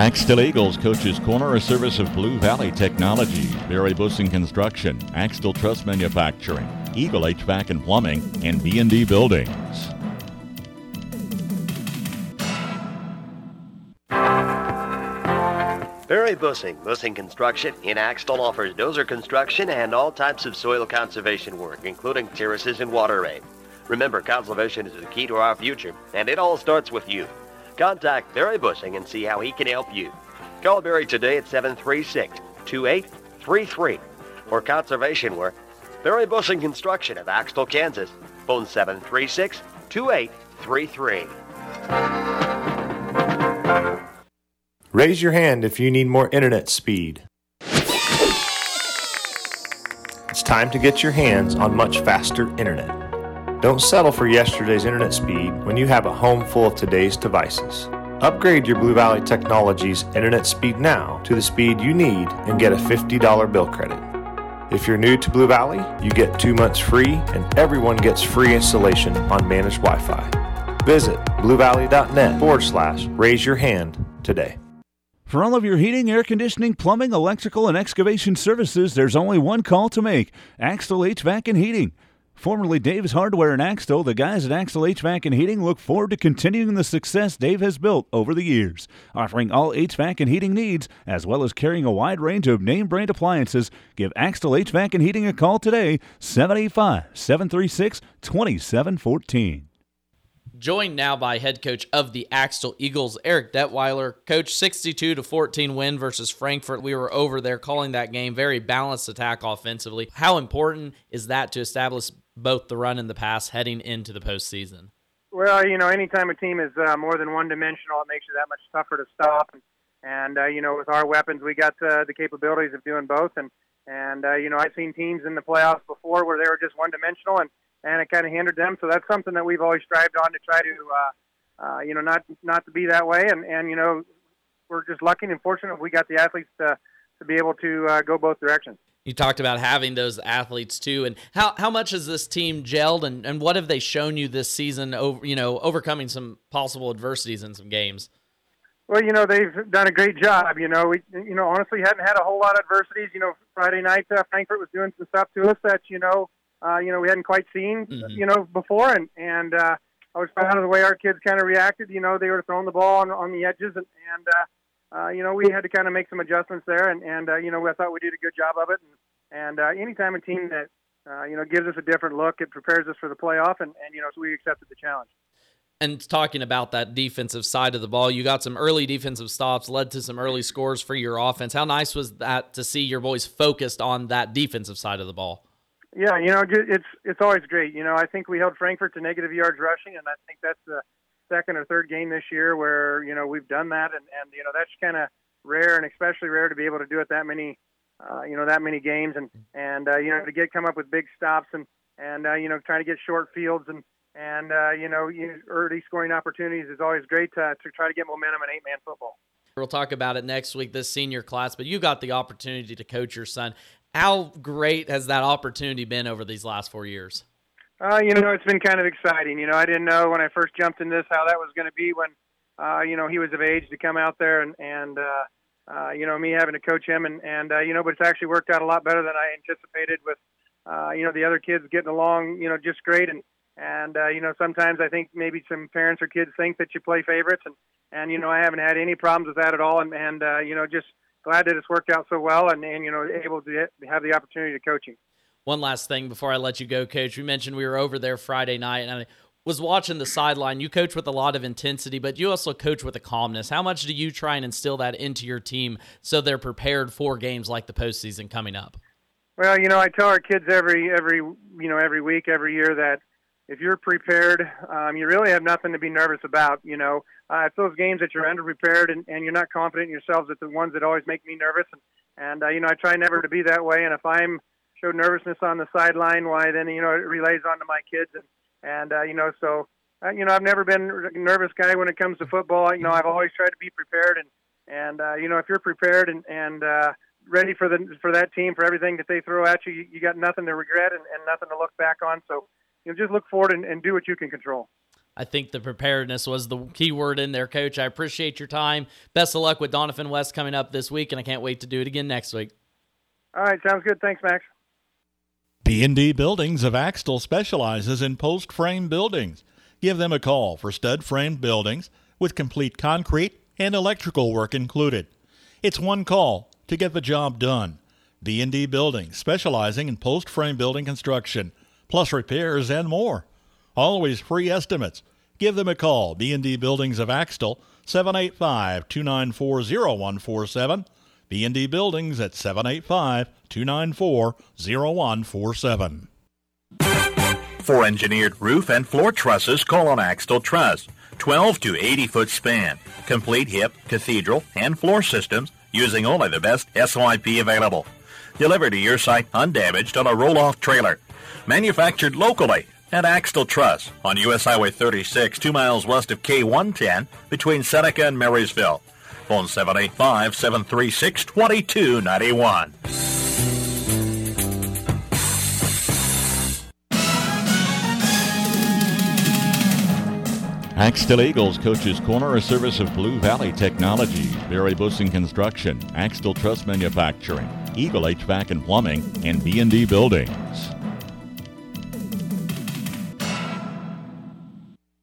Axtell Eagles Coach's Corner, a service of Blue Valley Technology, Barry Bussing Construction, Axtell Truss Manufacturing, Eagle HVAC and Plumbing, and B&D Buildings. Barry Bussing Construction in Axtell offers dozer construction and all types of soil conservation work, including terraces and water aid. Remember, conservation is the key to our future, and it all starts with you. Contact Barry Bussing and see how he can help you. Call Barry today at 736-2833. For conservation work, Barry Bussing Construction of Axtell, Kansas. Phone 736-2833. Raise your hand if you need more internet speed. It's time to get your hands on much faster internet. Don't settle for yesterday's internet speed when you have a home full of today's devices. Upgrade your Blue Valley Technologies internet speed now to the speed you need and get a $50 bill credit. If you're new to Blue Valley, you get 2 months free and everyone gets free installation on managed Wi-Fi. Visit bluevalley.net/raise your hand today. For all of your heating, air conditioning, plumbing, electrical, and excavation services, there's only one call to make: Axtell HVAC and Heating. Formerly Dave's Hardware in Axtell, the guys at Axtell HVAC and Heating look forward to continuing the success Dave has built over the years, offering all HVAC and heating needs, as well as carrying a wide range of name-brand appliances. Give Axtell HVAC and Heating a call today, 785-736-2714. Joined now by head coach of the Axtell Eagles, Eric Detweiler. Coach, 62-14 win versus Frankfort. We were over there calling that game. Very balanced attack offensively. How important is that to establish both the run and the pass heading into the postseason? Well, anytime a team is more than one-dimensional, it makes it that much tougher to stop. And with our weapons, we got the capabilities of doing both. And I've seen teams in the playoffs before where they were just one-dimensional, and it kind of hindered them. So that's something that we've always strived on to try to, not to be that way. And we're just lucky and fortunate we got the athletes to be able to go both directions. You talked about having those athletes too, and how much has this team gelled, and what have they shown you this season, overcoming some possible adversities in some games? Well, they've done a great job. We, honestly hadn't had a whole lot of adversities. Friday night, Frankfurt was doing some stuff to us that, we hadn't quite seen, before. And I was proud of the way our kids kind of reacted. They were throwing the ball on the edges, and we had to kind of make some adjustments there. And I thought we did a good job of it. And anytime a team that, gives us a different look, it prepares us for the playoff. And so we accepted the challenge. And talking about that defensive side of the ball, you got some early defensive stops, led to some early scores for your offense. How nice was that to see your boys focused on that defensive side of the ball? Yeah, it's always great. I think we held Frankfurt to negative yards rushing, and I think that's the second or third game this year where, we've done that. And that's kind of rare, and especially rare to be able to do it that many games. And to come up with big stops and trying to get short fields and early scoring opportunities is always great to try to get momentum in 8-man football. We'll talk about it next week, this senior class, but you got the opportunity to coach your son. How great has that opportunity been over these last 4 years? It's been kind of exciting. I didn't know when I first jumped in this how that was going to be when, he was of age to come out there and me having to coach him. But it's actually worked out a lot better than I anticipated with, the other kids getting along, just great. And sometimes I think maybe some parents or kids think that you play favorites, and I haven't had any problems with that at all, and just glad that it's worked out so well, and able to have the opportunity to coach him. One last thing before I let you go, Coach. We mentioned we were over there Friday night, and I was watching the sideline. You coach with a lot of intensity, but you also coach with a calmness. How much do you try and instill that into your team so they're prepared for games like the postseason coming up? Well, I tell our kids every week, every year that if you're prepared, you really have nothing to be nervous about. It's those games that you're underprepared and you're not confident in yourselves that the ones that always make me nervous. And I try never to be that way. And if I'm show nervousness on the sideline, why then, it relays onto my kids. I've never been a nervous guy when it comes to football. I've always tried to be prepared. And if you're prepared and ready for that team, for everything that they throw at you, you got nothing to regret and nothing to look back on. So, just look forward and do what you can control. I think the preparedness was the key word in there, Coach. I appreciate your time. Best of luck with Doniphan West coming up this week, and I can't wait to do it again next week. All right, sounds good. Thanks, Max. B&D Buildings of Axtell specializes in post-frame buildings. Give them a call for stud-frame buildings with complete concrete and electrical work included. It's one call to get the job done. B&D Buildings, specializing in post-frame building construction, plus repairs and more. Always free estimates. Give them a call. B&D Buildings of Axtell, 785-294-0147. B&D Buildings at 785-294-0147. For engineered roof and floor trusses, call on Axtell Truss. 12 to 80-foot span. Complete hip, cathedral, and floor systems using only the best SYP available. Delivered to your site undamaged on a roll-off trailer. Manufactured locally at Axtell Truss on U.S. Highway 36, 2 miles west of K110 between Seneca and Marysville. Phone 785-736-2291. Axtell Eagles Coach's Corner, a service of Blue Valley Technology, Barry Bussing Construction, Axtell Truss Manufacturing, Eagle HVAC and Plumbing, and B&D Buildings.